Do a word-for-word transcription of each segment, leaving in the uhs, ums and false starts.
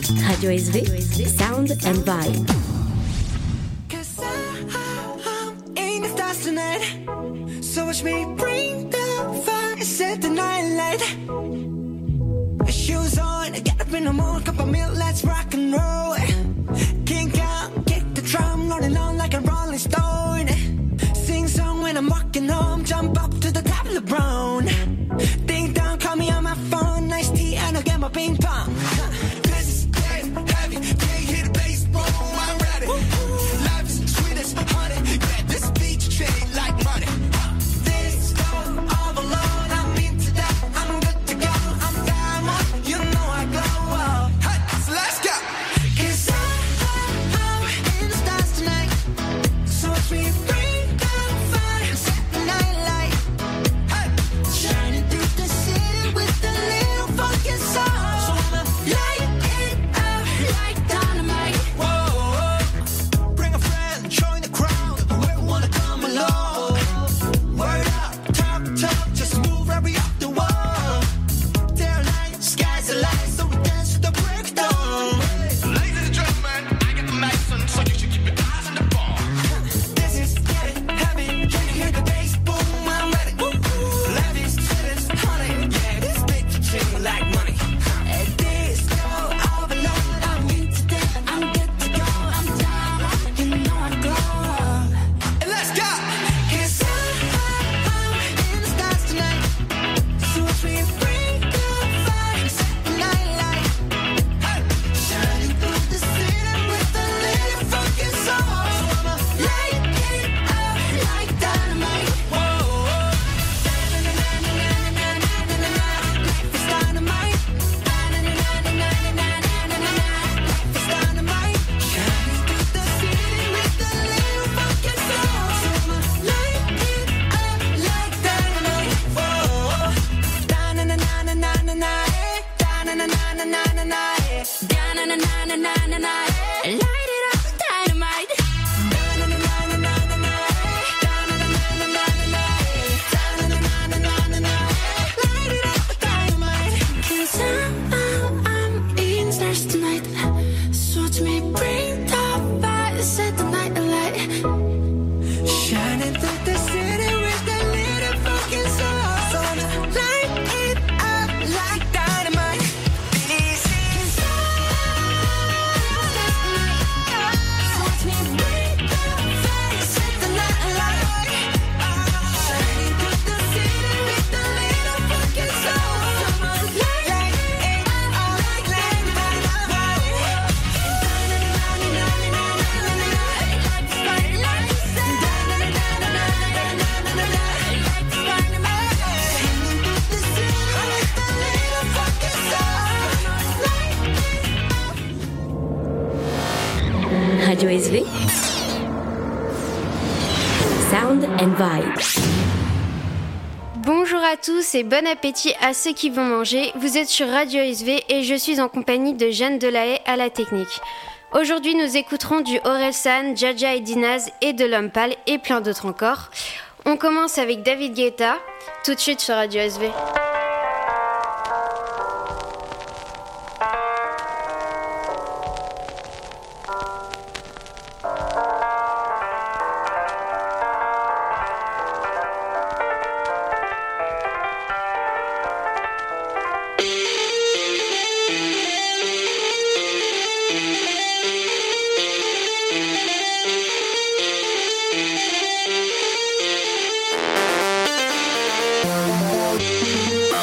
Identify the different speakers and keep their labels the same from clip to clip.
Speaker 1: Radio S V, Sound and Vibe.
Speaker 2: So watch me bring the fire, set the night light. Shoes on, get up in the morning, cup of milk, let's rock and roll. Kink out, kick the drum, rolling on like a rolling stone. Sing song when I'm walking home, jump up to the top of the brown. Ding dong, call me on my phone, nice tea and I'll get my ping pong. This is dead heavy, can't hear the bass, boom, I'm ready. Life is sweet as honey, yeah, this beach chain like money. This go all alone, I'm into that, I'm good to go, I'm down, you know I go. Hey, so let's go. 'Cause I, I, I'm in the stars tonight, so watch me bring the fire, set the night light. Hey, shining through the city with a little fucking soul. So I'ma light it up like dynamite. Whoa, bring a friend, join the crowd, whoever wanna come along. Word up, talk, talk, just move right up the wall. They're like, sky's the light, so we dance to the break of dawn. Ladies and gentlemen, I got the license, so you should keep your eyes on the ball. This is getting heavy, can you hear the bass? Boom, I'm ready. Life is sweet as honey, yeah, this bitch chain like money. And this go all alone, I'm into that, I'm good to go, I'm down, you know I go. And let's go! 'Cause I, I'm in the stars tonight, so watch me bring the fire, set the night light. Hey, shining through the city with a little fucking soul. So I'ma light it up like dynamite. Whoa, life is dynamite. Life is dynamite. Shining through the city with a little fucking soul. So I'ma light it up like dynamite. Whoa, da-na-na-na-na-na-na, eh. Da-na-na-na-na-na-na, eh. Da-na-na-na-na-na-na, eh. Light it up, dynamite. Da-na-na-na-na-na-na, eh. Da-na-na-na-na-na-na, eh. Da-na-na-na-na-na-na, eh. Light it up, dynamite. 'Cause I'm, I'm, I'm in stars tonight, so watch me bring the fire, set the night alight. Shining through the city with a little fucking soul. So I'ma light it up like dynamite. This is so watch me bring the fire, set the night alight. Shining through the city with a little fucking soul. So I'ma light it up like dynamite.
Speaker 1: Radio S V, Sound and Vibe.
Speaker 3: Bonjour à tous et bon appétit à ceux qui vont manger. Vous êtes sur Radio S V et je suis en compagnie de Jeanne Delahaye à la technique. Aujourd'hui, nous écouterons du Orelsan, Jaja et Dinaz et de L'Homme Pâle et plein d'autres encore. On commence avec David Guetta, tout de suite sur Radio S V.
Speaker 2: We'll be right back.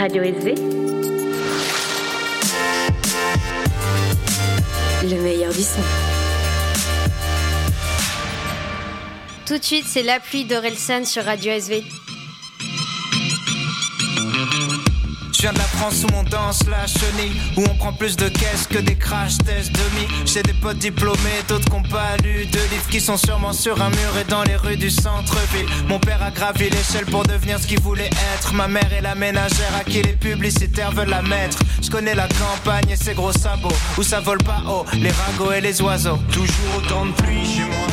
Speaker 1: Radio S V. Le meilleur du son.
Speaker 3: Tout de suite, c'est La pluie d'Orelsan sur Radio S V.
Speaker 4: Je viens de la France où on danse la chenille, où on prend plus de caisses que des crash tests demi. J'ai des potes diplômés, d'autres qui n'ont pas lu de livres, qui sont sûrement sur un mur et dans les rues du centre-ville. Mon père a gravi l'échelle pour devenir ce qu'il voulait être. Ma mère est la ménagère à qui les publicitaires veulent la mettre. Je connais la campagne et ses gros sabots, où ça vole pas haut, les ragots et les oiseaux. Toujours autant de pluie chez moi.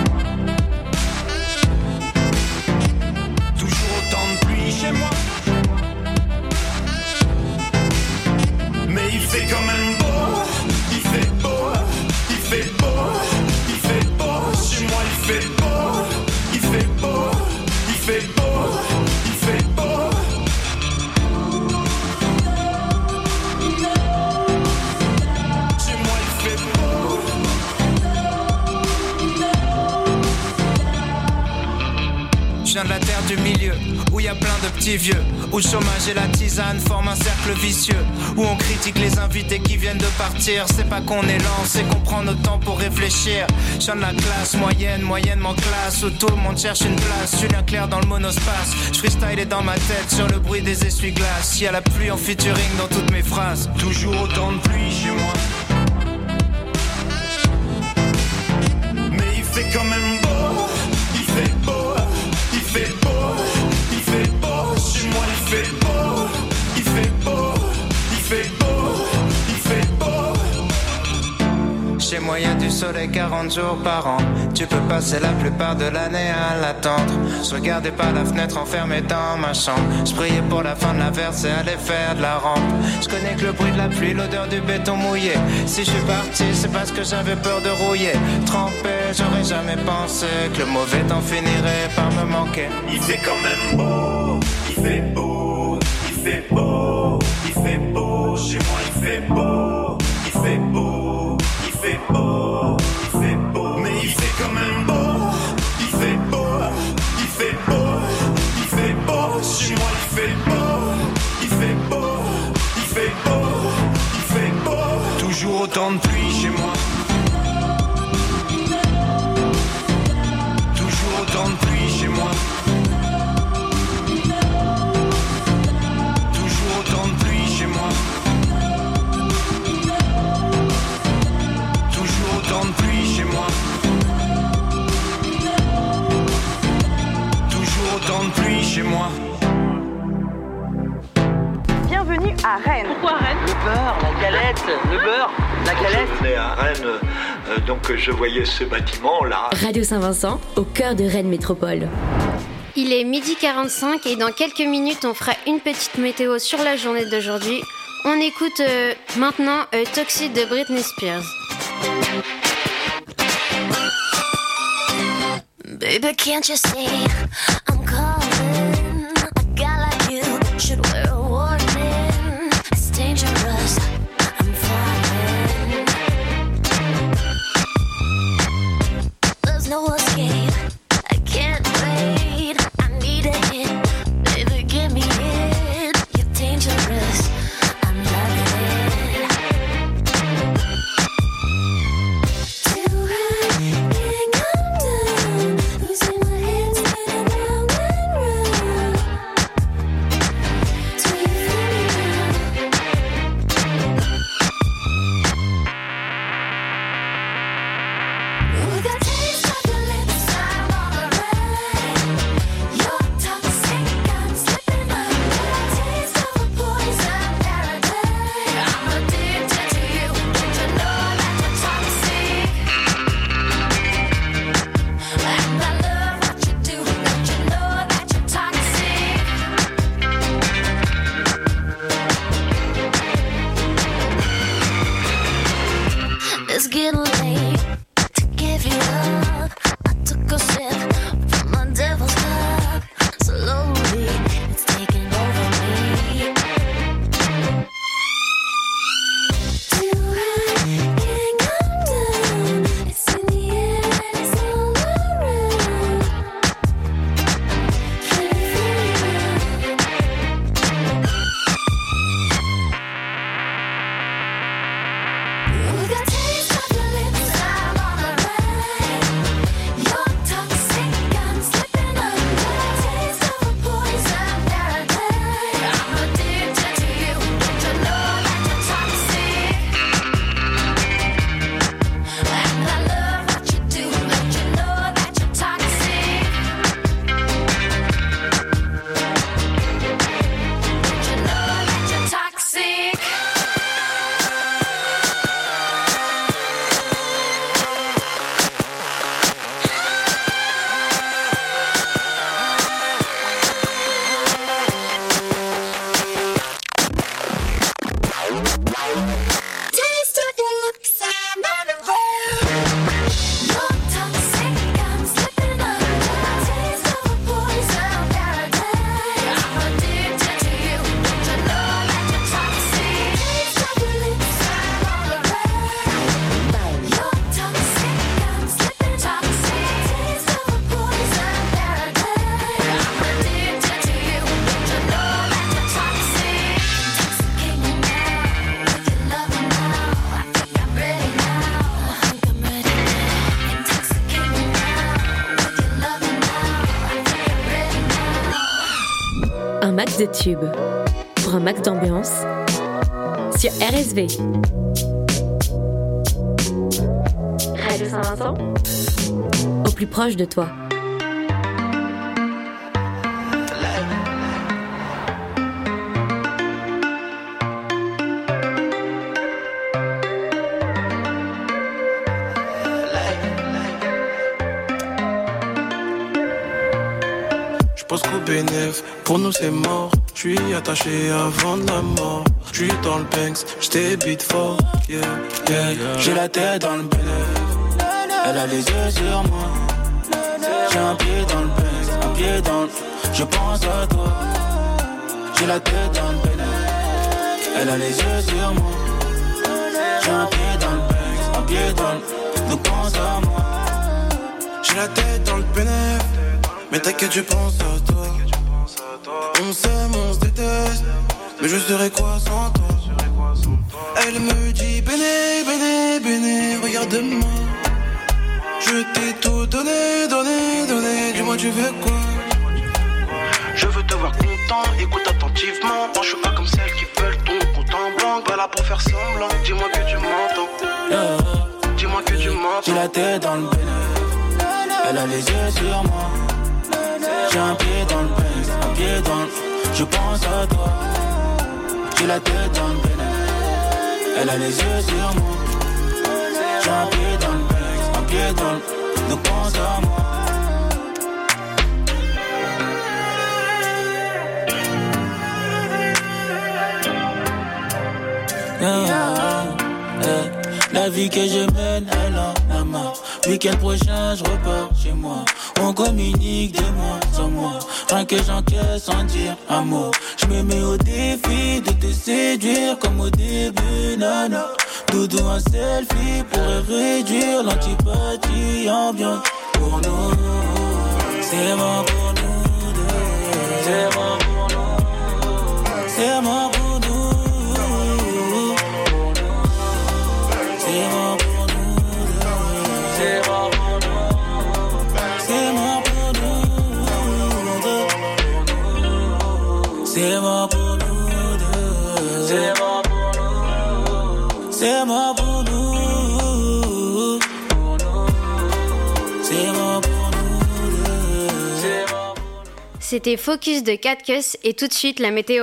Speaker 4: Toujours autant de pluie chez moi. Mais il fait quand même beau, il fait beau, il fait beau, il fait beau. Chez moi il fait beau, il fait beau, il fait beau, il fait beau. Chez moi il fait beau. Je viens de la terre du milieu, où y a plein de petits vieux, où le chômage et la tisane forment un cercle vicieux, où on critique les invités qui viennent de partir. C'est pas qu'on est lent, c'est qu'on prend notre temps pour réfléchir. Je viens de la classe moyenne, moyennement classe, où tout le monde cherche une place. Julien Clerc dans le monospace, je freestyle dans ma tête sur le bruit des essuie-glaces. Y a la pluie en featuring dans toutes mes phrases. Toujours autant de pluie chez moi. Mais il fait quand même beau, il fait beau, il fait beau, il fait beau. Chez moi il fait beau, il fait beau, il fait beau, il fait beau. Chez moi y'a du soleil quarante jours par an. Tu peux passer la plupart de l'année à l'attendre. Je regardais par la fenêtre enfermé dans ma chambre. Je priais pour la fin de la verse et aller faire de la rampe. Je connais que le bruit de la pluie, l'odeur du béton mouillé. Si je suis parti c'est parce que j'avais peur de rouiller. Trempé, j'aurais jamais pensé que le mauvais temps finirait par me manquer. Il fait quand même beau, il fait beau, il fait beau, il fait beau. Chez moi il fait beau, il fait beau, il fait beau, il fait beau. Mais il fait quand même beau, il fait beau, il fait beau, il fait beau. Chez moi il fait beau, il fait beau, il fait beau, il fait beau. Toujours autant de pluie chez moi. Toujours autant de pluie chez moi. Toujours autant de pluie chez moi. Toujours autant de pluie chez moi. Toujours autant de pluie chez moi.
Speaker 5: Bienvenue à Rennes.
Speaker 6: Pourquoi Rennes? Le beurre, la galette, le beurre, la galette.
Speaker 7: Je venais à Rennes, euh, donc je voyais ce bâtiment là.
Speaker 1: Radio Saint-Vincent, au cœur de Rennes Métropole.
Speaker 3: Il est midi quarante-cinq et dans quelques minutes on fera une petite météo sur la journée d'aujourd'hui. On écoute euh, maintenant euh, Toxic de Britney Spears.
Speaker 8: Baby, can't you see I'm calling? A guy like you should wear a warning. It's dangerous, I'm falling. There's no escape, I can't wait. I need a hit, baby, give me it. You're dangerous, I'm loving it. Too high, can't come down. Losing my head, spinning round.
Speaker 1: Un max de tubes pour un max d'ambiance sur R S V. Radio Saint-Vincent, au plus proche de toi.
Speaker 9: Pense qu'au bénéf, pour nous c'est mort. J'suis attaché avant la mort. J'suis dans le Banks, j't'ai beat fort. Yeah, yeah, yeah. J'ai la tête dans le bénéf. Elle a les yeux sur moi. J'ai un pied dans le Banks, un pied dans le. Je pense à toi. J'ai la tête dans le bénéf. Elle a les yeux sur moi. J'ai un pied dans le Banks, un pied dans le. Donc pense à moi. J'ai la tête dans le bénéf. Mais t'inquiète, je pense à toi. On s'aime, on se déteste. Mais je serais quoi sans toi? Elle me dit béné, béné, béné, regarde-moi. Je t'ai tout donné, donné, donné. Dis-moi tu veux quoi? Je veux te voir content, écoute attentivement. Moi je suis pas comme celles qui veulent ton compte en banque. Pas là pour faire semblant, dis-moi que tu m'entends. Yeah. Dis-moi que tu m'entends. J'ai la tête dans le béné. Elle a les yeux sur moi. J'ai un pied dans le Banks, un pied dans le. Je pense à toi. J'ai la tête dans le bénéf. Elle a les yeux sur moi. J'ai un pied dans le Banks, un pied dans le. Donc pense à moi. Yeah, yeah. La vie que je mène, elle en a marre. Week-end prochain, je repars chez moi. On communique de moi sans moi. Rien que j'encaisse sans dire un mot. Je me mets au défi de te séduire comme au début, nana. Doudou un selfie pourrait réduire l'antipathie ambiante. Pour nous, c'est bon pour nous deux. C'est bon pour nous. C'est bon pour nous. C'est bon pour nous deux. C'est bon pour nous. C'est bon pour nous deux. C'est bon pour nous deux. C'est bon pour nous. C'est bon pour nous. C'est bon pour nous deux.
Speaker 3: C'était Focus de Cat Cuss et tout de suite la météo.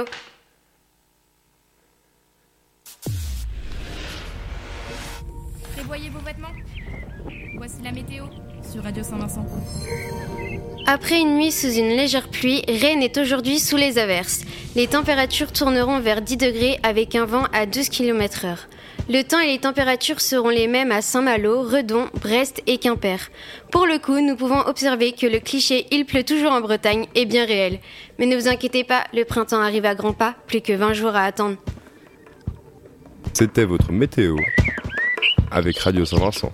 Speaker 10: Prévoyez vos vêtements. Voici la météo sur Radio Saint-Vincent.
Speaker 3: Après une nuit sous une légère pluie, Rennes est aujourd'hui sous les averses. Les températures tourneront vers dix degrés avec un vent à douze kilomètres heure. Le temps et les températures seront les mêmes à Saint-Malo, Redon, Brest et Quimper. Pour le coup, nous pouvons observer que le cliché « il pleut toujours en Bretagne » est bien réel. Mais ne vous inquiétez pas, le printemps arrive à grands pas, plus que vingt jours à attendre.
Speaker 11: C'était votre météo avec Radio Saint-Vincent.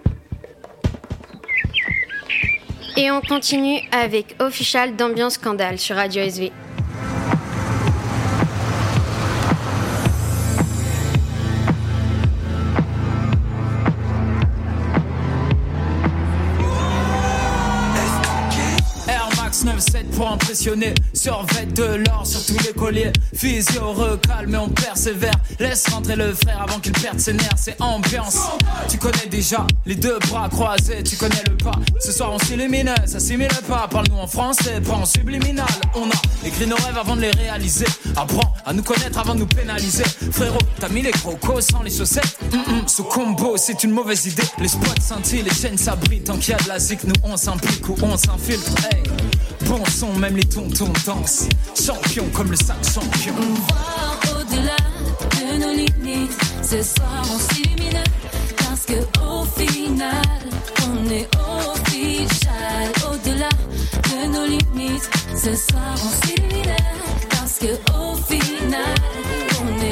Speaker 3: Et on continue avec Official d'Ambiance Scandale sur Radio S V.
Speaker 12: neuf sept pour impressionner, survêt de l'or sur tous les colliers. Physio recalme mais on persévère. Laisse rentrer le frère avant qu'il perde ses nerfs. C'est ambiance, tu connais déjà les deux bras croisés, tu connais le pas. Ce soir on s'illumine, ça s'imile pas. Parle-nous en français, pas en subliminal. On a écrit nos rêves avant de les réaliser. Apprends à nous connaître avant de nous pénaliser. Frérot, t'as mis les crocos sans les chaussettes. Mm-mm, ce combo c'est une mauvaise idée. Les spots scintillent, les chaînes s'abritent. Tant qu'il y a de la zik, nous on s'implique ou on s'infiltre. Hey. Bon son, même les tontons dansent. Champion comme le sac champion.
Speaker 8: On voit au-delà de nos limites. Ce soir on s'illumine. Parce que au final on est official. Au-delà de nos limites. Ce soir on s'illumine. Parce que au final on est official.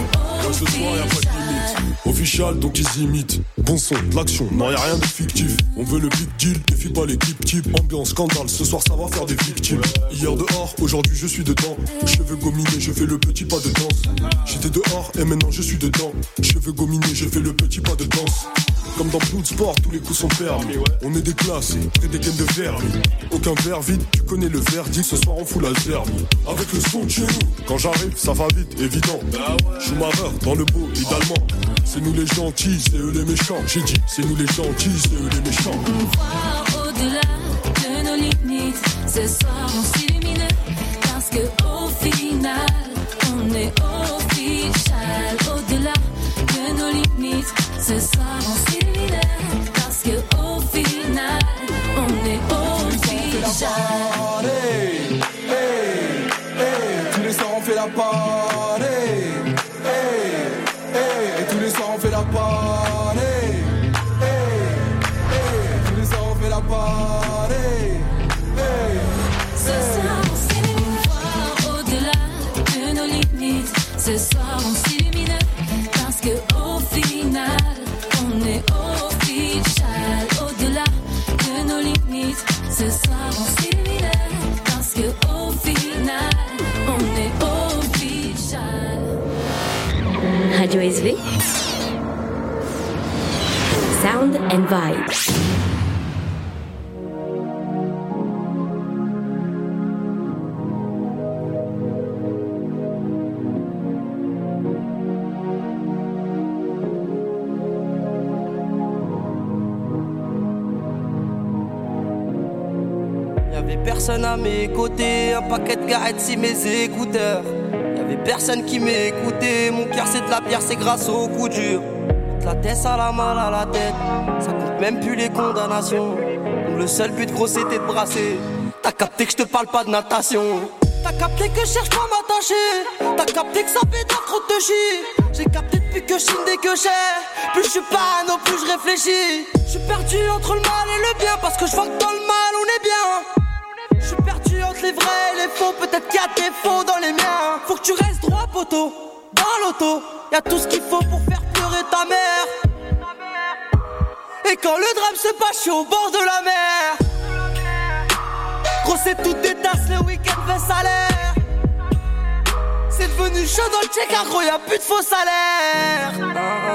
Speaker 9: Ce soir y'a pas de limite. Official donc ils imitent. Bon son, de l'action, non y'a rien de fictif. On veut le big deal, défie pas l'équipe type. Ambiance, scandale, ce soir ça va faire des victimes. Hier dehors, aujourd'hui je suis dedans. Cheveux gominés, je fais le petit pas de danse. J'étais dehors et maintenant je suis dedans. Cheveux gominés, je fais le petit pas de danse. Comme dans Bloodsport, tous les coups sont permis. On est déclassés, près des gaines de vernis. Aucun verre vide, tu connais le verdict. Ce soir on fout la zerbe. Avec le son de chez nous, quand j'arrive, ça va vite, évident. Schumacher dans le beau, idéalement. C'est nous les gentils, c'est eux les méchants. J'ai dit, c'est nous les gentils, c'est eux les méchants.
Speaker 8: On voit au-delà de nos limites. Ce soir on s'illumine. Parce que au final, on est official. Au-delà de nos limites. Ce soir on s'illumine. Parce que au final, on est official.
Speaker 9: Hey, hey, hey. Tous les soirs on fait la party. Hey, hey. Et tous les soirs on fait la party. Hey, hey. Tous les soirs on fait la party. Hey,
Speaker 8: ce soir on s'illumine. Voir au-delà de nos limites. Ce soir on s'illumine. Parce que au final, on est official. Au-delà de nos limites. Ce soir on s'illumine. Parce que au final, on est official.
Speaker 1: Radio S V. Sound and Vibes.
Speaker 13: Y'avait personne à mes côtés, un paquet de garettes si mes écouteurs. Y'avait personne qui m'écoutait, mon cœur c'est de la pierre, c'est grâce au coup dur. La tête ça la mal à la tête, ça compte même plus les condamnations. Donc le seul but gros c'était de brasser. T'as capté que je te parle pas de natation. T'as capté que je cherche pas à m'attacher. T'as capté que ça fait trop de chier. J'ai capté depuis que je chine dès que j'ai. Plus je suis pas non plus je réfléchis. Je suis perdu entre le mal et le bien. Parce que je vois que dans le mal on est bien. Je suis perdu entre les vrais et les faux. Peut-être qu'il y a des faux dans les miens. Faut que tu restes droit poteau. Dans l'auto, y'a tout ce qu'il faut pour faire pleurer ta mère. Et quand le drame se passe, je suis au bord de la mer. Gros c'est tout des tasses, le week-end fait salaire. C'est devenu chaud dans le check, car gros y'a plus de faux salaire.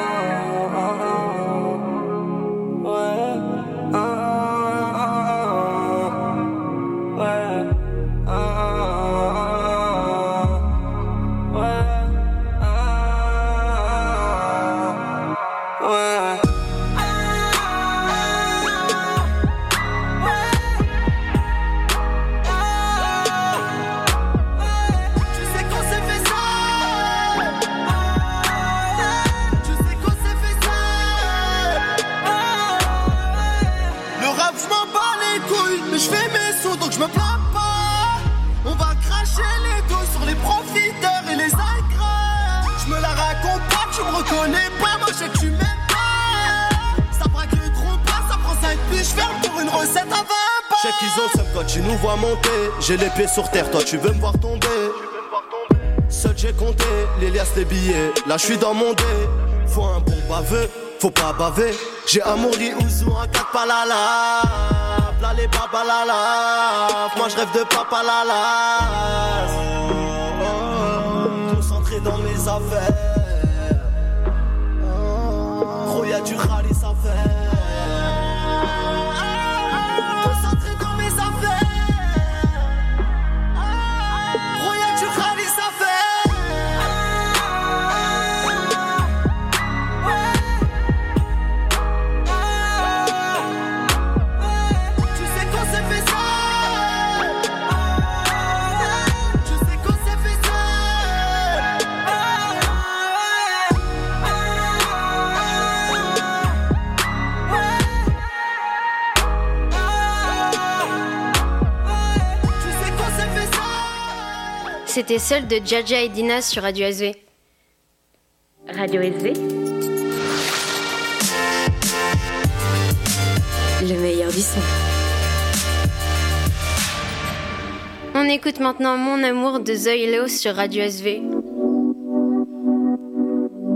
Speaker 13: Donc je me plains pas. On va cracher les dos sur les profiteurs et les agrès. Je me la raconte pas, tu me reconnais pas. Moi je sais que tu m'aimes pas. Ça braque le trop pas, ça prend cinq puis je ferme pour une recette à vingt pas. Je sais qu'ils ont le seum quand tu nous vois monter. J'ai les pieds sur terre, toi tu veux me voir tomber. Seul j'ai compté les liasses, les billets. Là je suis dans mon dé. Faut un bon baveux, faut pas baver. J'ai un Mori Ouzou, un quatre palala. Là les babalala, moi je rêve de papa lala. Oh, oh, concentré dans mes affaires. Oh, gros y'a du rallye ça fait. Concentré dans mes affaires. Gros y'a du rallye ça fait.
Speaker 3: C'était Seul de Jaja et Dinaz sur Radio S V.
Speaker 1: Radio S V. Le meilleur du son.
Speaker 3: On écoute maintenant Mon amour de Zoilo sur Radio S V.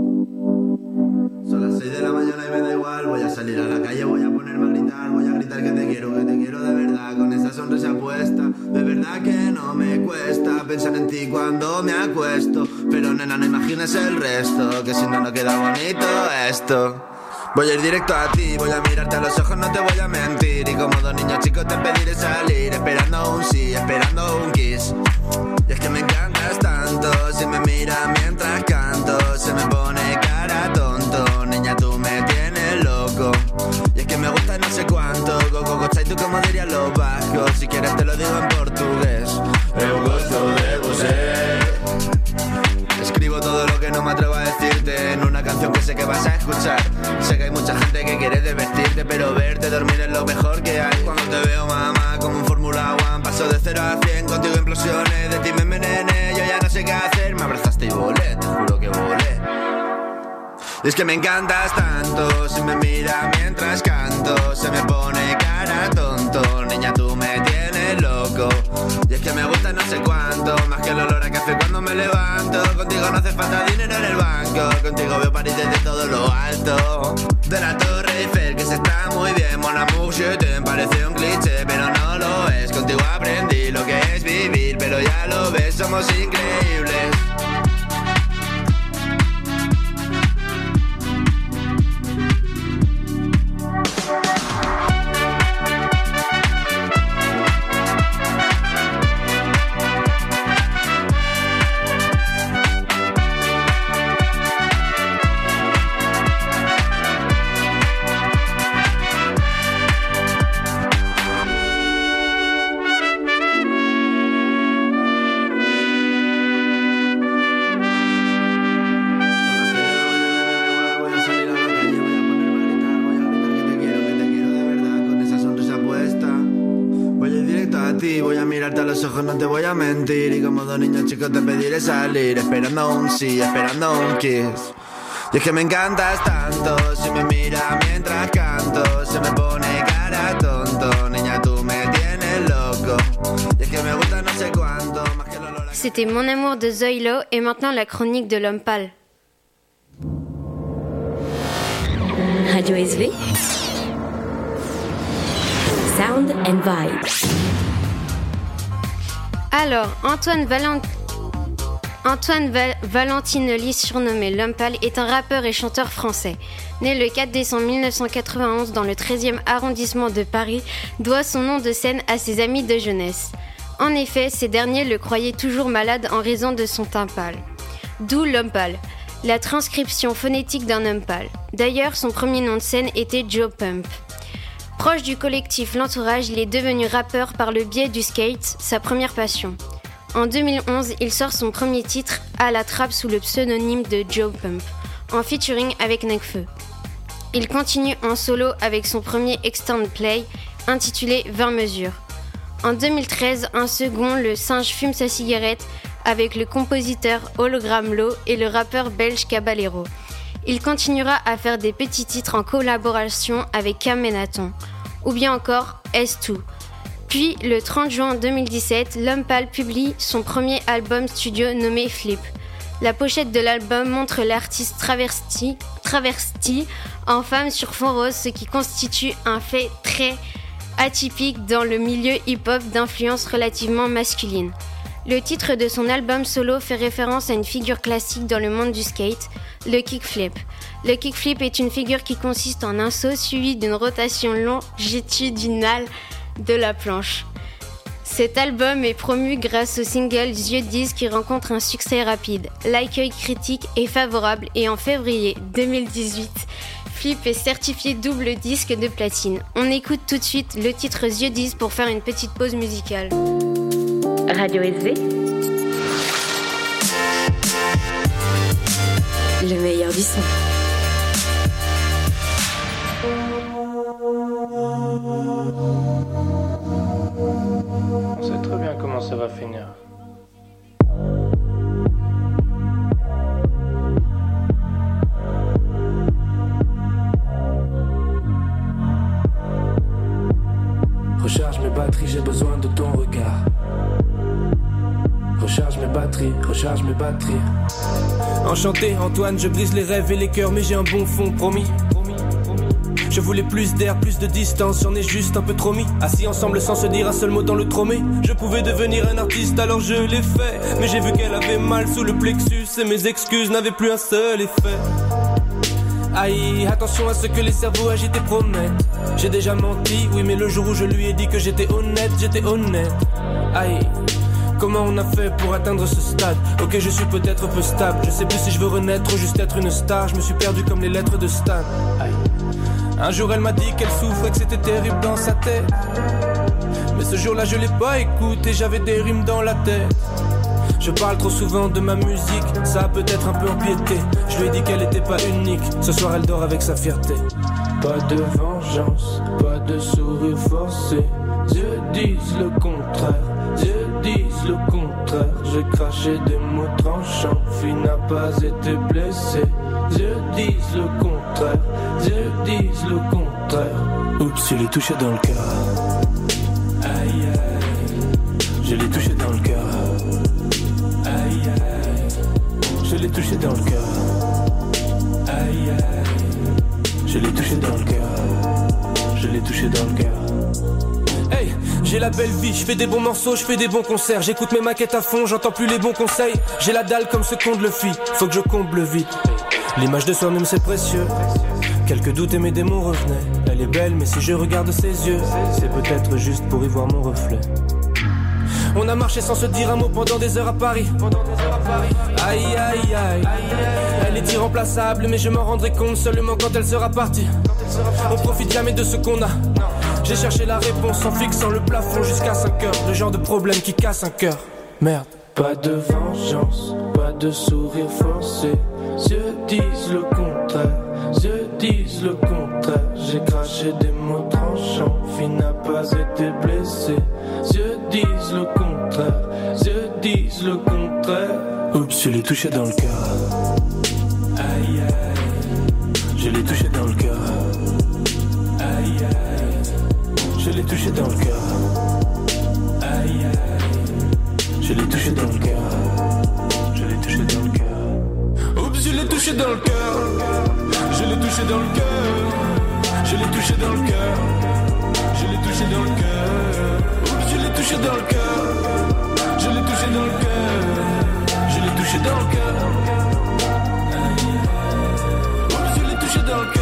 Speaker 14: pensar en ti cuando me acuesto. Pero nena, no imagines el resto, que si no, no queda bonito esto. Voy a ir directo a ti, voy a mirarte a los ojos, no te voy a mentir. Y como dos niños chicos te pediré salir, esperando un sí, esperando un kiss. Y es que me encantas tanto, si me miras mientras canto, se me pone cara tonto. Niña, tú me tienes loco. Y es que me gusta no sé cuánto, go, go, go, tú como dirían los vascos. Si quieres te lo digo en portugués. Eu gosto de você. Escribo todo lo que no me atrevo a decirte en una canción que sé que vas a escuchar. Sé que hay mucha gente que quiere desvestirte, pero verte dormir es lo mejor que hay. Cuando te veo, mamá, como un Fórmula One, paso de cero a cien, contigo implosiones, de ti me envenené, yo ya no sé qué hacer. Me abrazaste y volé, te juro que volé. Y es que me encantas tanto, si me miras mientras canto, se me pone cara tonto. Niña, tú me tienes loco. Y es que me gusta no sé cuánto, más que el olor a café cuando me levanto. Contigo no hace falta dinero en el banco, contigo veo París desde todo lo alto. De la Torre Eiffel, que se está muy bien, Mon amour, je t'aime, parece un cliché, pero no lo es. Contigo aprendí lo que es vivir, pero ya lo ves, somos increíbles. Voy a mirarte a los ojos, no te voy a mentir. Y como dos niños chicos te pediré salir, esperando un sí, esperando un kiss. Y es que me encantas tanto, si me miras mientras canto, se me pone cara tonto. Niña, tú me tienes loco. Y es que me gusta no sé cuánto, más que el olor a...
Speaker 3: C'était Mon amour de Zoilo et maintenant la chronique de l'homme pâle.
Speaker 1: Radio S V. Sound and Vibes.
Speaker 3: Alors, Antoine, Valent... Antoine Val... Valentinelli, surnommé l'homme pâle, est un rappeur et chanteur français. Né le quatre décembre mille neuf cent quatre-vingt-onze dans le treizième arrondissement de Paris, doit son nom de scène à ses amis de jeunesse. En effet, ces derniers le croyaient toujours malade en raison de son teint pâle. D'où l'homme pâle, la transcription phonétique d'un homme pâle. D'ailleurs, son premier nom de scène était Joe Pump. Proche du collectif L'Entourage, il est devenu rappeur par le biais du skate, sa première passion. En deux mille onze, il sort son premier titre, À la trappe, sous le pseudonyme de Joe Pump, en featuring avec Nekfeu. Il continue en solo avec son premier extended play, intitulé vingt mesures. En deux mille treize, un second, Le Singe fume sa cigarette, avec le compositeur Hologram Low et le rappeur belge Caballero. Il continuera à faire des petits titres en collaboration avec Cam et Nathan, ou bien encore S deux. Puis, le trente juin deux mille dix-sept, l'homme pâle publie son premier album studio nommé Flip. La pochette de l'album montre l'artiste travesti, travesti en femme sur fond rose, ce qui constitue un fait très atypique dans le milieu hip-hop d'influence relativement masculine. Le titre de son album solo fait référence à une figure classique dans le monde du skate, le kickflip. Le kickflip est une figure qui consiste en un saut suivi d'une rotation longitudinale de la planche. Cet album est promu grâce au single Yeux dix qui rencontre un succès rapide. L'accueil critique est favorable et en février deux mille dix-huit, Flip est certifié double disque de platine. On écoute tout de suite le titre Yeux dix pour faire une petite pause musicale.
Speaker 1: Radio S V. Le meilleur du son.
Speaker 15: On sait très bien comment ça va finir.
Speaker 16: Recharge mes batteries, j'ai besoin de ton regard. Recharge mes batteries, recharge mes batteries. Enchanté Antoine, je brise les rêves et les cœurs, mais j'ai un bon fond, promis. Je voulais plus d'air, plus de distance, j'en ai juste un peu trop mis. Assis ensemble sans se dire un seul mot dans le tromé. Je pouvais devenir un artiste alors je l'ai fait. Mais j'ai vu qu'elle avait mal sous le plexus et mes excuses n'avaient plus un seul effet. Aïe, attention à ce que les cerveaux agités promettent. J'ai déjà menti, oui mais le jour où je lui ai dit que j'étais honnête, j'étais honnête. Aïe, comment on a fait pour atteindre ce stade? Ok, je suis peut-être peu stable, je sais plus si je veux renaître ou juste être une star. Je me suis perdu comme les lettres de Stan. Aïe. Un jour elle m'a dit qu'elle souffrait, que c'était terrible dans sa tête. Mais ce jour-là je l'ai pas écouté, j'avais des rimes dans la tête. Je parle trop souvent de ma musique, ça a peut-être un peu empiété. Je lui ai dit qu'elle était pas unique, ce soir elle dort avec sa fierté. Pas de vengeance, pas de sourire forcé. Dieu disent le contraire, Dieu disent le contraire. J'ai craché des mots tranchants, fille n'a pas été blessée. Dieu disent le contraire, Dieu disent le contraire. Oups, je l'ai touché dans le cœur. Aïe aïe, je l'ai touché dans le cœur. Aïe aïe, je l'ai touché dans le cœur. Aïe aïe, je l'ai touché dans le cœur. Je l'ai touché dans le cœur. Hey, j'ai la belle vie, je fais des bons morceaux, je fais des bons concerts. J'écoute mes maquettes à fond, j'entends plus les bons conseils. J'ai la dalle comme ce qu'on le fit, faut que je comble vite. L'image de soi-même c'est précieux. Quelques doutes et mes démons revenaient. Elle est belle mais si je regarde ses yeux, c'est peut-être juste pour y voir mon reflet. On a marché sans se dire un mot pendant des heures à Paris. Aïe aïe aïe, elle est irremplaçable mais je m'en rendrai compte seulement quand elle sera partie. On profite jamais de ce qu'on a. J'ai cherché la réponse en fixant le plafond jusqu'à cinq heures. Le genre de problème qui casse un cœur. Merde. Pas de vengeance, pas de sourire forcé. Dieu disent le contraire, Dieu disent le contraire. J'ai craché des mots tranchants, fille n'a pas été blessée. Dieu disent le contraire, Dieu disent le contraire. Oups, je l'ai touché dans le cœur. Aïe aïe, je l'ai touché dans le cœur. Aïe aïe, je l'ai touché dans le cœur. Aïe aïe, je l'ai touché dans le cœur. Je l'ai touché dans le cœur. Oups, je l'ai touché dans le cœur. Je l'ai touché dans le cœur. Je l'ai touché dans le cœur. Je l'ai touché dans le cœur. Oups, je l'ai touché dans le cœur. Je l'ai touché dans le cœur. Je l'ai touché dans le cœur. Oups, je l'ai touché dans le cœur.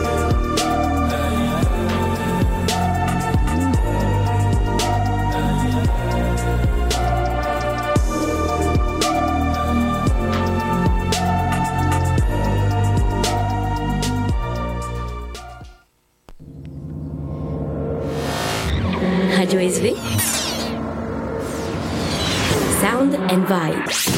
Speaker 1: Radio S V Sound and Vibes.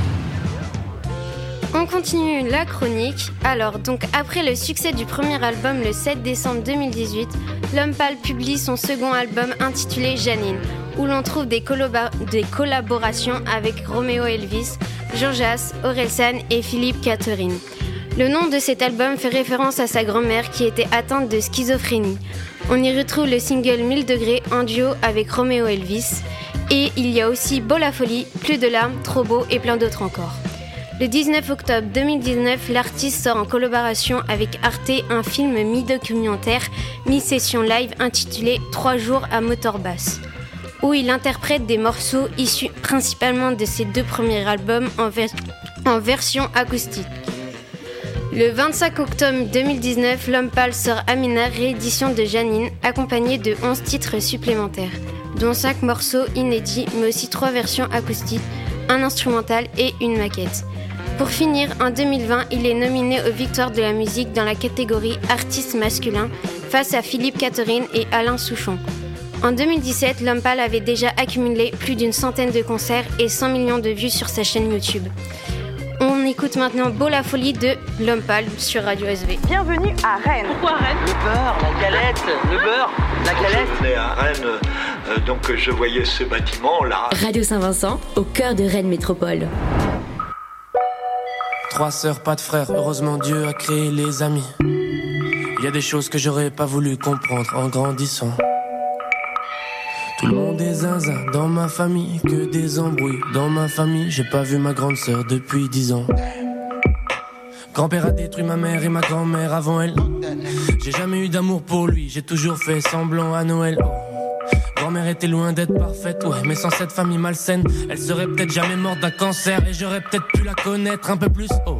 Speaker 3: On continue la chronique. Alors, donc après le succès du premier album le sept décembre deux mille dix-huit, L'Homme Pâle publie son second album intitulé Janine, où l'on trouve des, collab- des collaborations avec Romeo Elvis, Georges, Orelsan et Philippe Catherine. Le nom de cet album fait référence à sa grand-mère qui était atteinte de schizophrénie. On y retrouve le single mille degrés en duo avec Romeo Elvis. Et il y a aussi Beau la folie, Plus de larmes, Trop beau et plein d'autres encore. Le dix-neuf octobre deux mille dix-neuf, l'artiste sort en collaboration avec Arte un film mi-documentaire, mi-session live intitulé Trois jours à moteur basse, où il interprète des morceaux issus principalement de ses deux premiers albums en, ver- en version acoustique. Le vingt-cinq octobre deux mille dix-neuf, L'Homme Pâle sort Amina, réédition de Janine, accompagnée de onze titres supplémentaires, dont cinq morceaux inédits, mais aussi trois versions acoustiques, un instrumental et une maquette. Pour finir, en deux mille vingt, il est nominé aux Victoires de la musique dans la catégorie Artiste masculin, face à Philippe Catherine et Alain Souchon. En deux mille dix-sept, L'Homme Pâle avait déjà accumulé plus d'une centaine de concerts et cent millions de vues sur sa chaîne YouTube. On écoute maintenant Beau la folie de L'Homme Pâle sur Radio S V.
Speaker 5: Bienvenue à Rennes.
Speaker 6: Pourquoi Rennes? Le beurre, la galette, le beurre, la galette.
Speaker 7: Je venais à Rennes, euh, donc je voyais ce bâtiment là.
Speaker 1: Radio Saint-Vincent, au cœur de Rennes Métropole.
Speaker 16: Trois sœurs, pas de frères, heureusement Dieu a créé les amis. Il y a des choses que j'aurais pas voulu comprendre en grandissant. Tout le monde est zinzin dans ma famille, que des embrouilles dans ma famille. J'ai pas vu ma grande sœur depuis dix ans. Grand-père a détruit ma mère et ma grand-mère avant elle. J'ai jamais eu d'amour pour lui, j'ai toujours fait semblant à Noël. Oh. Grand-mère était loin d'être parfaite, ouais, mais sans cette famille malsaine, elle serait peut-être jamais morte d'un cancer et j'aurais peut-être pu la connaître un peu plus. Oh.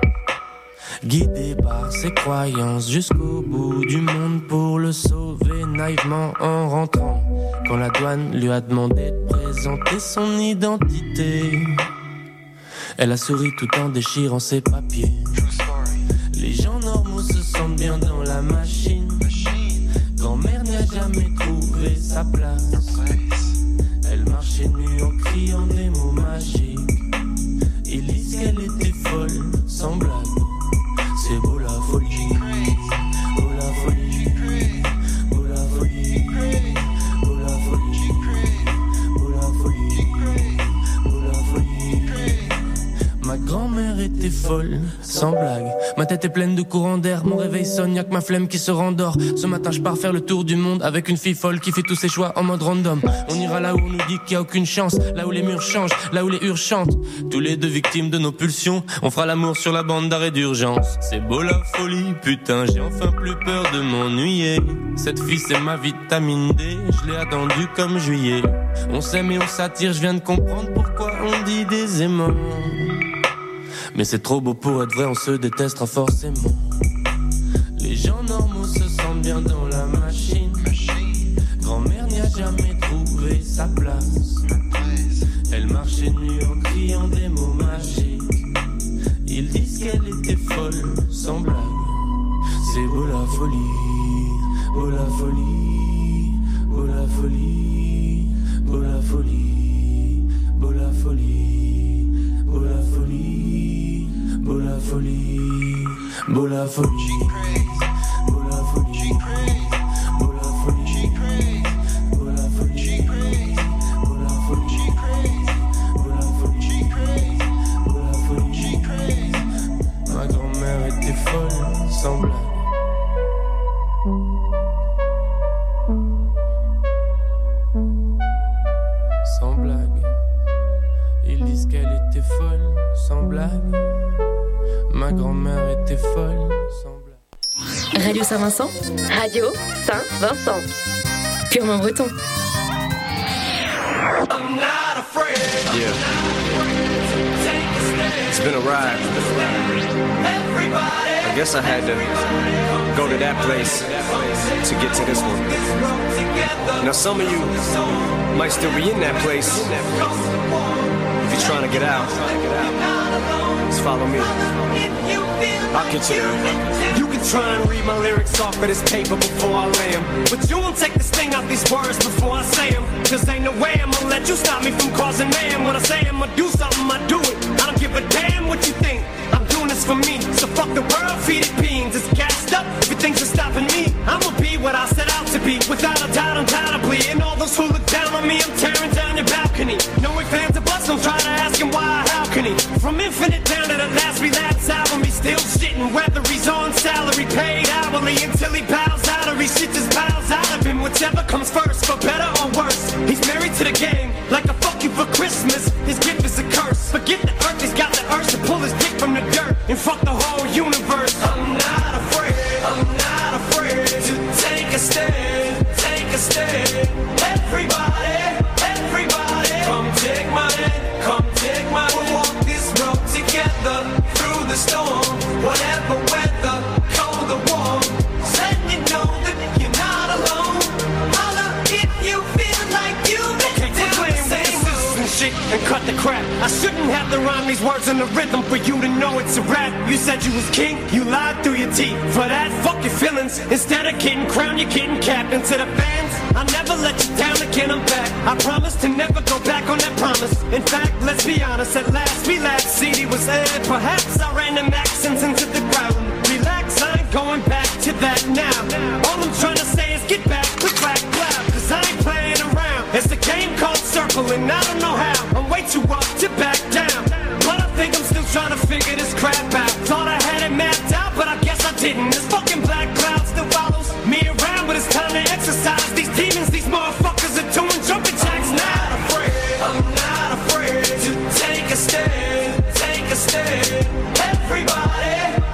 Speaker 16: Guidé par ses croyances jusqu'au bout du monde pour le sauver naïvement en rentrant. Quand la douane lui a demandé de présenter son identité, elle a souri tout en déchirant ses papiers. Les gens normaux se sentent bien dans la machine. Grand-mère n'a jamais trouvé sa place. Elle marchait nue en criant des mots magiques. Ils disent qu'elle était folle, sans blague. C'est beau la folie, beau la folie, beau la folie, beau la folie, beau la folie, beau la folie. Ma grand-mère était folle, sans blague. Ma tête est pleine de courants d'air, mon réveil sonne, y'a que ma flemme qui se rendort. Ce matin je pars faire le tour du monde avec une fille folle qui fait tous ses choix en mode random. On ira là où on nous dit qu'il y a aucune chance, là où les murs changent, là où les hurles chantent. Tous les deux victimes de nos pulsions, on fera l'amour sur la bande d'arrêt d'urgence. C'est beau la folie, putain j'ai enfin plus peur de m'ennuyer. Cette fille c'est ma vitamine D, je l'ai attendue comme juillet. On s'aime et on s'attire, je viens de comprendre pourquoi on dit des aimants. Mais c'est trop beau pour être vrai, on se détestera forcément. Les gens normaux se sentent bien dans la machine. Grand-mère n'y a jamais trouvé sa place. Elle marchait nue en criant des mots magiques. Ils disent qu'elle était folle, sans blague. C'est beau la folie, beau la folie, beau la folie, beau la folie, beau la folie, beau la folie, beau la folie, beau la folie, beau la folie, beau la folie, beau la folie, beau la folie, beau la folie, beau la folie. Ma grand-mère était folle, sans blague. Sans blague, ils disent qu'elle était folle, sans blague. Ma grand-mère était folle, sans blague.
Speaker 1: Radio Saint-Vincent. Radio Saint-Vincent. Purement breton.
Speaker 4: I'm not afraid.
Speaker 17: Yeah. It's been a ride. I guess I had to go to that place to get to this one. Now some of you might still be in that place. If you're trying to get out, just follow me. I'll get you there.
Speaker 18: You can try and read my lyrics off of this paper before I lay them, but you won't take the sting out these words before I say them. Cause ain't no way I'm gonna let you stop me from causing mayhem. When I say I'm gonna do something, I do it. I don't give a damn what you think. I'm doing this for me, so fuck the world, feed it beans. It's gassed up, if you think you're stopping me, I'ma be what I set out to be. Without a doubt, undoubtedly. And all those who look down on me, I'm tearing down your balcony. No ifs, ands, or buts, don't try to ask him why or how can he. From infinite down to the last relapse album, he's still shitting. Whether he's on salary, paid hourly, until he bows out or he shit just bows out of him. Whichever comes first, for better or worse. He's married to the game, like a fuck you for Christmas. His gift is a curse. Forget the earth, he's got the urge to pull his dick from the dirt and fuck the whole universe. I'm not afraid, I'm not afraid to take a stand, take a stand. Everybody, everybody, come take my hand, come take my hand. We'll walk this road together through the storm, whatever weather, cold or warm. Letting you know that you're not alone. Holla if you feel like you've been down the same road. And shit and cut the crap. I shouldn't have to rhyme these words in the rhythm for you to know it's a rap. You said you was king, you lied through your teeth. For that, fuck your feelings. Instead of getting crowned, you're getting capped. And to the fans, I'll never let you down again, I'm back. I promise to never go back on that promise. In fact, let's be honest, at last we laughed. C D was aired, perhaps I ran them accents into the ground. Relax, I ain't going back to that now. All I'm trying to say is get back, click, clack, clap. Cause I ain't playing around. It's a game called circling, I don't know how. I'm way too up to back down. But I think I'm still trying to figure this crap out. Thought I had it mapped out, but I guess I didn't. This fucking black cloud still follows me around, but it's time to exercise. These demons, these motherfuckers are doing jumping jacks now. I'm not afraid, I'm not afraid to take a stand, take a stand. Everybody,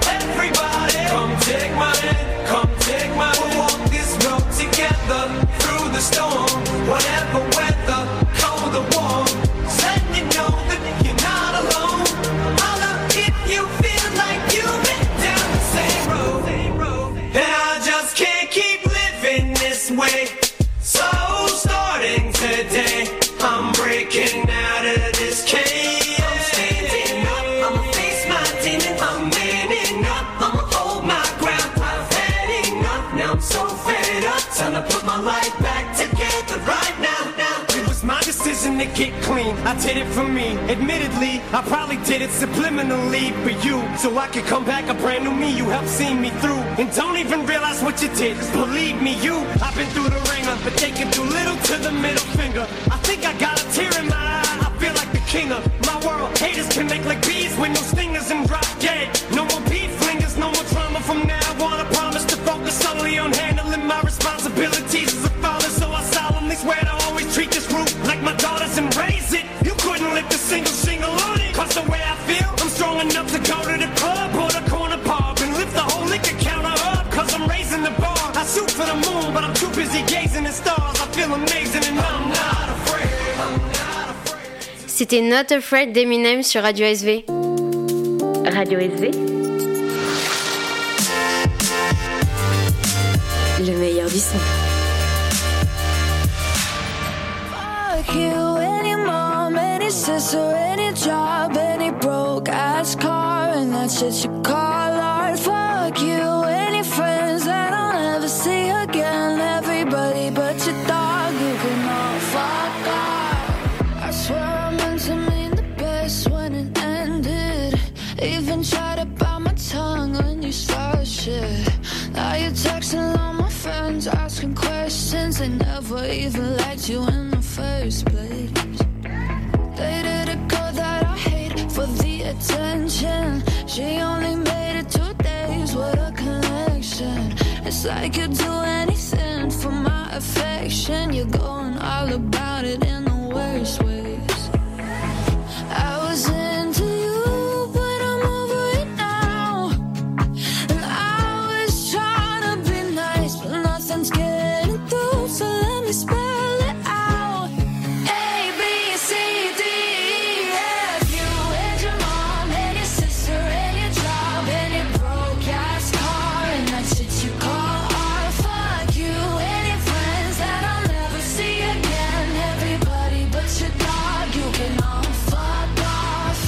Speaker 18: to get clean. I did it for me. Admittedly, I probably did it subliminally for you, so I could come back a brand new me. You helped see me through, and don't even realize what you did. Believe me, you, I've been through the ringer, but they can do little to the middle finger. I think I got a tear in my eye. I feel like the king of my world. Haters can make like bees with no stingers and drop dead. No more beef flingers, no more drama from now on. I promise to focus solely on handling my responsibilities as a father, so I solemnly swear to always treat this group like my daughters and raise it. You couldn't lift a single shingle on it, cause the way I feel, I'm strong enough to go to the club or the corner pub and lift the whole liquor counter up, cause I'm raising the bar. I shoot for the moon, but I'm too busy gazing at stars. I feel amazing and I'm not afraid.
Speaker 3: C'était Not Afraid d'Eminem sur Radio S V.
Speaker 1: Radio S V, le meilleur du son.
Speaker 8: Fuck you, any mom, any sister, any job, any broke ass car, and that shit you call art. Fuck you, any friends that I'll never see again. Everybody but your dog, you can all fuck off. I swear I meant to mean the best when it ended. Even tried to bite my tongue when you started shit. Now you're texting all my friends, asking questions. They never even liked you in the first place. Dated a girl that I hate for the attention. She only made it two days with a connection. It's like you'd do anything for my affection. You're going all about it in the worst ways. I was into you, but I'm over it now. And I was trying to be nice, but nothing's getting through, so let me spell it out. A, B, C, D, E, F, you and your mom and your sister and your job and your broke ass car and that shit you call art. Fuck you and your friends that I'll never see again. Everybody but your dog, you can all fuck off.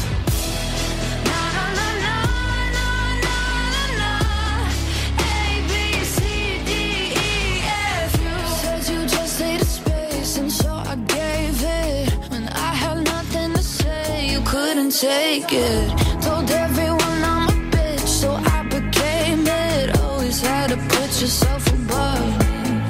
Speaker 8: Na na na na na na na na. A, B, C, D, E, F, you said you just needed space, and so I gave it. When I had nothing to say, you couldn't take it. Told everyone I'm a bitch, so I became it. Always had to put yourself above me.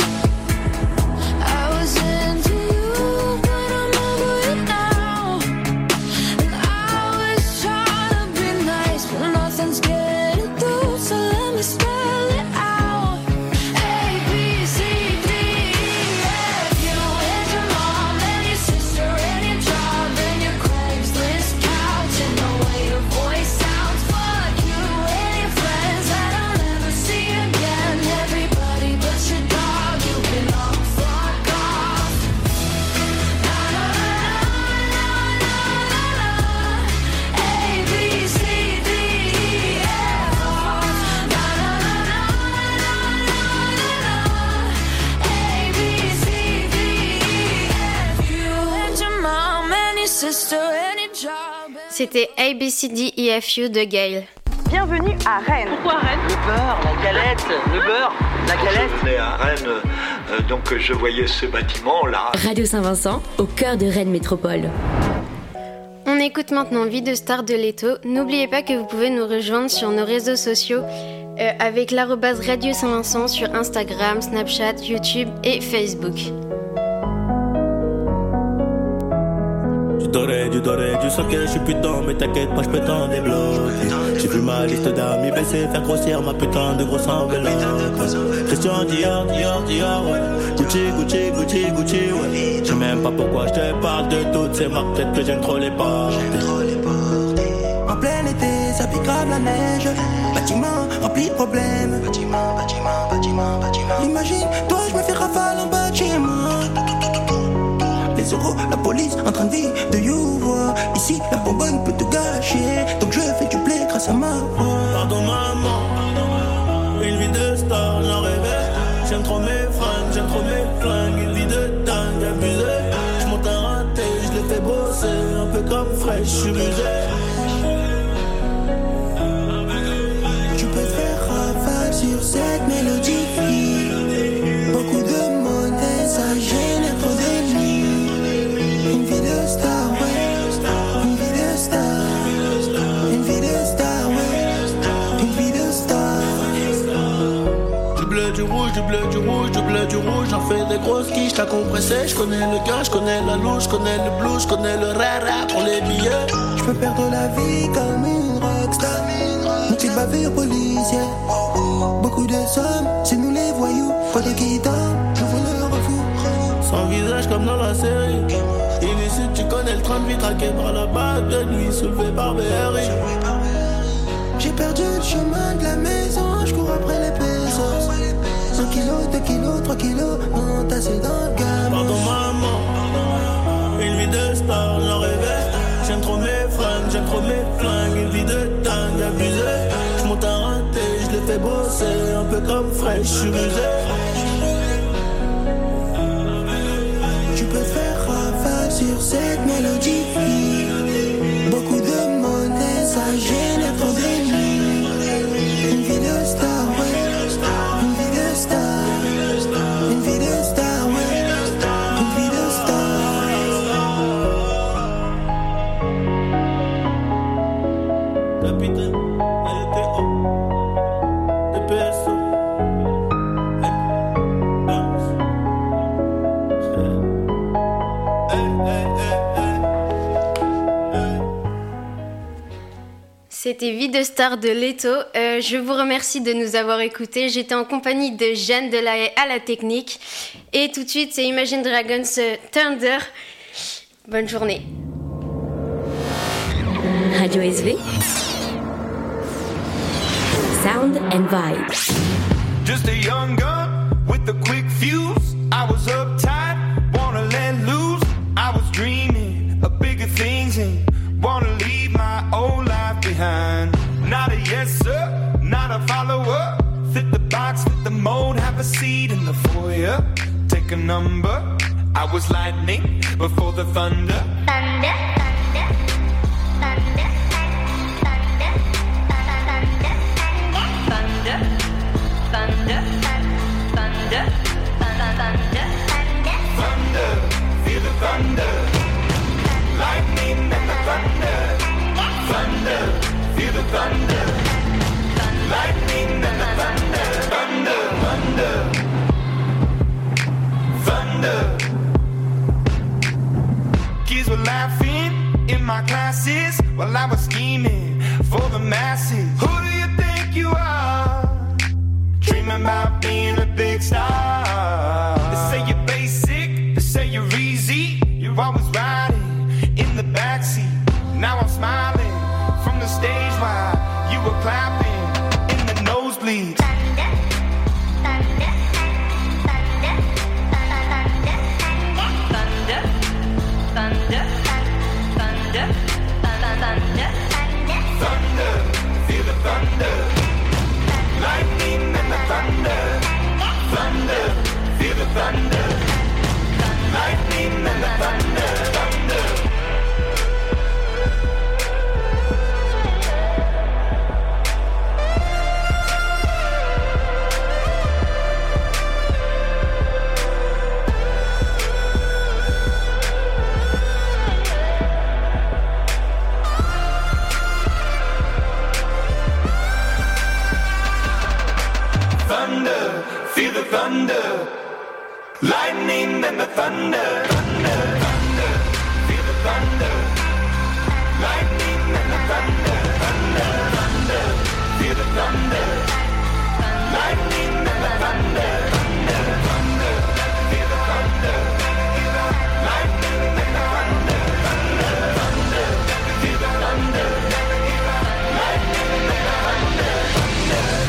Speaker 8: I was into you, but I'm over it now. And I was trying to be nice, but nothing's getting through, so let me spell it out. A, B, C, D, E, F, you and your mom and your sister and your job and your Craigslist couch and the way your voice sounds. Fuck you and your friends that I'll never see again. Everybody but your dog, you can all fuck off. Na na na na na na na. A, B, C, D, E, F. Na na na na na na na. A, B, C, D, E, F. You and your mom and your sister and your job.
Speaker 3: C'était A B C D E F U de Gail.
Speaker 5: Bienvenue à Rennes.
Speaker 6: Pourquoi Rennes? Le beurre, la galette, le beurre, la galette.
Speaker 7: Je venais à Rennes, euh, donc je voyais ce bâtiment là.
Speaker 1: Radio Saint-Vincent, au cœur de Rennes Métropole.
Speaker 3: On écoute maintenant Vie de star de Leto. N'oubliez pas que vous pouvez nous rejoindre sur nos réseaux sociaux euh, avec l'arobase Radio Saint-Vincent sur Instagram, Snapchat, YouTube et Facebook.
Speaker 16: Du doré, du doré, du socket, je suis putain, mais t'inquiète pas, je peux t'en débloquer. J'ai vu ma liste d'amis baisser, faire grossir ma putain de grosse enveloppe. Christian Dior, Dior, Dior, ouais. Gucci, Gucci, Gucci, Gucci, ouais. Je sais même pas pourquoi je te parle de toutes ces marques, peut-être que j'aime trop les porter.
Speaker 9: En plein été, ça pique grave la neige. Bâtiment rempli de problèmes. Bâtiment, bâtiment, bâtiment, bâtiment. Imagine, toi, je me fais rafale en bâtiment. Les euros, la police en train de vivre de you voir. Ici, la bonbonne peut te gâcher. Donc je fais du blé grâce à ma voix.
Speaker 16: Pardon maman, une vie de star, j'en rêvais. J'aime trop mes fringues, j'aime trop mes flingues. Une vie de dingue, abusé. J'monte un raté, je le fais bosser. Un peu comme fraîche, je suis rusé.
Speaker 9: Tu peux te faire rafale sur cette mélodie. Beaucoup de monnaie, ça génère trop d'ennemis. Une vie de grosses quiches, t'as compressé. Je connais le gars, je connais la louche, je connais le blues, je connais le rara pour les billets.
Speaker 2: Je peux perdre la vie comme une rockstar. Une petite bavure policière. Beaucoup de sommes, c'est nous les voyous. Pas de guitare, nous voulons le refou.
Speaker 9: Sans visage comme dans la série. Illicite, tu connais le train de vie traqué par la bague de nuit, soulevé par B R I.
Speaker 2: J'ai perdu le chemin de la maison, je cours après les pesos. Un kilo, deux kilos, trois kilos, entassés dans le gamin.
Speaker 9: Pardon maman, une vie de star, j'en rêvais. J'aime trop mes fringues, j'aime trop mes flingues. Une vie de dingue, abusée. J'monte un rinté, je les fais bosser. Un peu comme fraîche, j'suis rusé.
Speaker 2: Tu peux faire rafale sur cette mélodie. Beaucoup de monnaie, ça génère trop d'ennemis. Une vie de star, ouais. Une vie de star. Une vie de star, ouais. Une vie de star.
Speaker 9: Capitaine, L T O, D P S O,
Speaker 3: C'était Vie de Star de Leto. Euh, je vous remercie de nous avoir écoutés. J'étais en compagnie de Jeanne Delahaye à la technique. Et tout de suite, c'est Imagine Dragons euh, Thunder. Bonne journée.
Speaker 1: Radio S V. Sound and Vibes.
Speaker 4: Just a young gun with a quick fuse. I was uptight, wanna let loose. I was dreaming of bigger things and wanna leave my old life behind. Not a yes sir, not a follower. Fit the box, fit the mold, have a seat in the foyer. Take a number. I was lightning before the thunder.
Speaker 8: Thunder, thunder, thunder, thunder, thunder, thunder, thunder, thunder, thunder,
Speaker 4: thunder, feel the thunder, lightning and the thunder, thunder, feel the thunder, lightning and the thunder, thunder, thunder, thunder. Kids were laughing in my classes while I was scheming for the masses. Who do you think you are? Dreaming about being a big star. They say you're basic, they say you're easy. You're always riding in the backseat. Now I'm smiling from the stage while you were clapping in the nosebleeds.
Speaker 8: thunder, thunder, thunder, thunder, thunder, thunder, thunder,
Speaker 4: thunder, feel the thunder, lightning and the thunder, thunder, feel the thunder, lightning and the thunder, thunder. Thunder, feel the thunder, lightning and the thunder, thunder, thunder, feel the thunder, lightning and the thunder, thunder, thunder, feel the thunder, lightning and the thunder, thunder, thunder, feel the thunder, lightning and the thunder, thunder, thunder, feel the thunder, lightning and the thunder, thunder.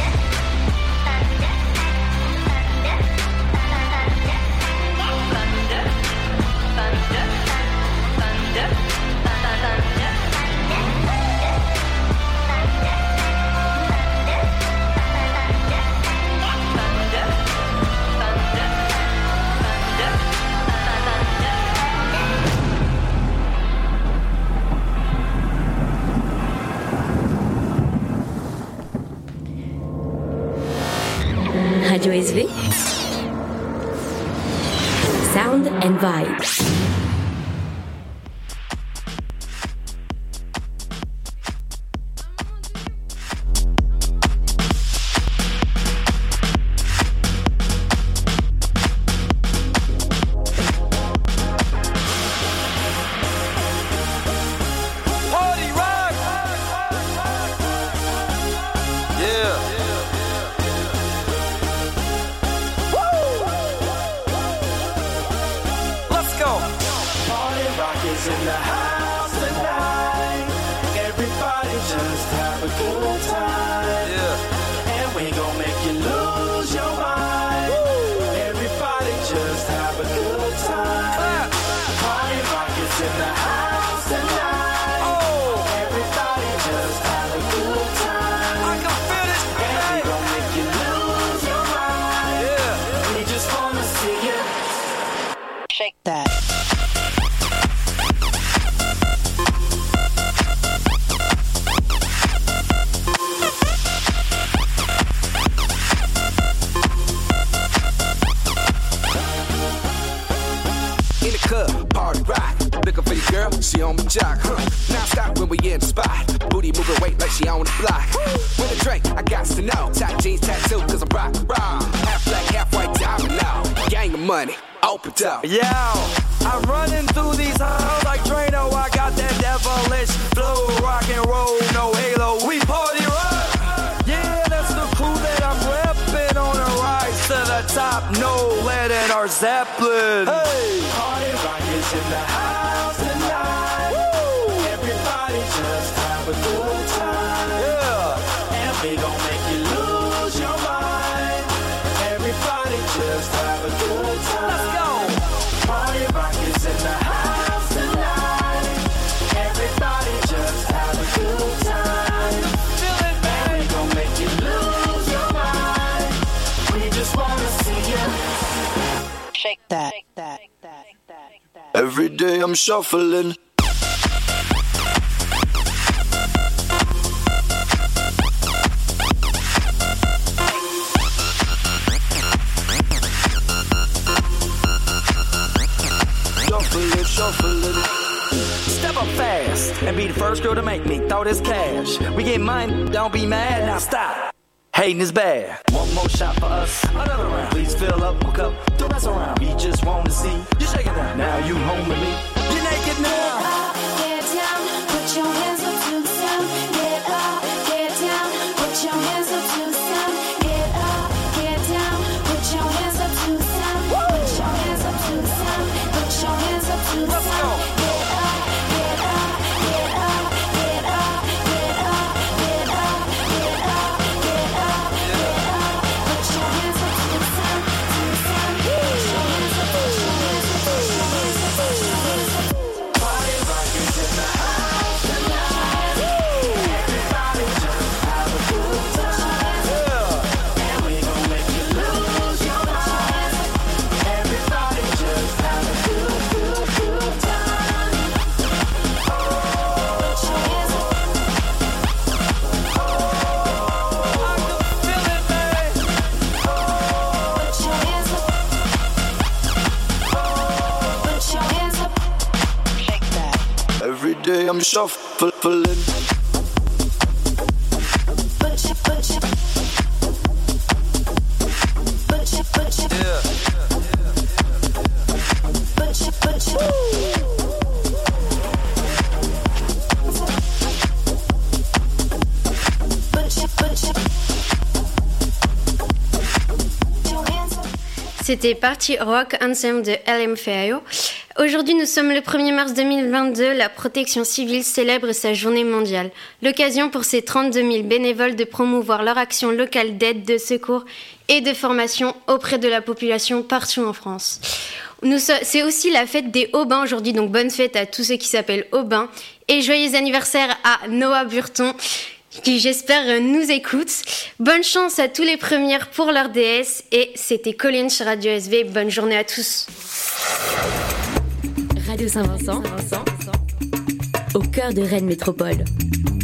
Speaker 1: Radio S V. Sound and Vibes.
Speaker 19: Huh. Now stop when we in the spot. Booty moving weight like she on the block. With a drink, I got to know. Tight jeans, tattoo, cause I'm rock, rock. Half black, half white, diamond now. Gang of money, open up.
Speaker 20: Yo, I'm running through these halls like Drano. I got that devilish flow, rock and roll, no halo. We party rock. Yeah, that's the crew that I'm repping on a rise to the top. No lead in our Zeppelin. Hey,
Speaker 18: party rock is in the house tonight. Woo! Everybody just have a good time.
Speaker 20: Yeah,
Speaker 18: and we gon' make you lose your mind. Everybody just have a good time.
Speaker 20: Let's go.
Speaker 18: Party rock is in the house tonight. Everybody just have a good time.
Speaker 20: Feel it, baby.
Speaker 18: And we gon' make you lose your mind. We just wanna see you
Speaker 13: shake that, that, that, that, that.
Speaker 9: Every day I'm shuffling. Shuffling, shuffling.
Speaker 20: Step up fast and be the first girl to make me throw this cash. We get mine, don't be mad, now stop. Hating is bad. One more shot for us, another round. Please fill up my cup, don't mess around. We just want to see you shaking that. Now you home with me, you're naked now.
Speaker 8: Get up, get down, put your hands up to the sound. Get up, get down, put your hands up to the sound. Get up, get down, put your hands up to the sound. Put your hands up to the sound. Put your hands up to the sound. Get up, get up, get up, get up, get up, get up, get up, get up, get up. Put your hands up to the sound, to the sound. Put your hands up, put your hands up, put your hands up, put your hands up.
Speaker 18: Party rock is in the house tonight. Everybody just have a good time. And we gon' make you lose your mind. Everybody just have a good, good, good time. Oh, put your hands up. Oh,
Speaker 20: I can feel it, babe.
Speaker 8: Put your hands up. Oh, put your hands up.
Speaker 13: Shake that.
Speaker 9: Every day I'm shuffling.
Speaker 8: Put your, put your, put your, put your,
Speaker 20: Yeah.
Speaker 8: put your, put your. Put your, put your. Your hands up.
Speaker 3: C'était Party Rock Anthem de L M F A O. Aujourd'hui, nous sommes le premier mars deux mille vingt-deux. La protection civile célèbre sa journée mondiale. L'occasion pour ces trente-deux mille bénévoles de promouvoir leur action locale d'aide, de secours et de formation auprès de la population partout en France. Nous so- c'est aussi la fête des Aubins aujourd'hui, donc bonne fête à tous ceux qui s'appellent Aubin. Et joyeux anniversaire à Noah Burton, qui j'espère nous écoute. Bonne chance à tous les premières pour leur D S. Et c'était Colline sur Radio S V. Bonne journée à tous.
Speaker 1: Radio Saint-Vincent, au cœur de Rennes Métropole.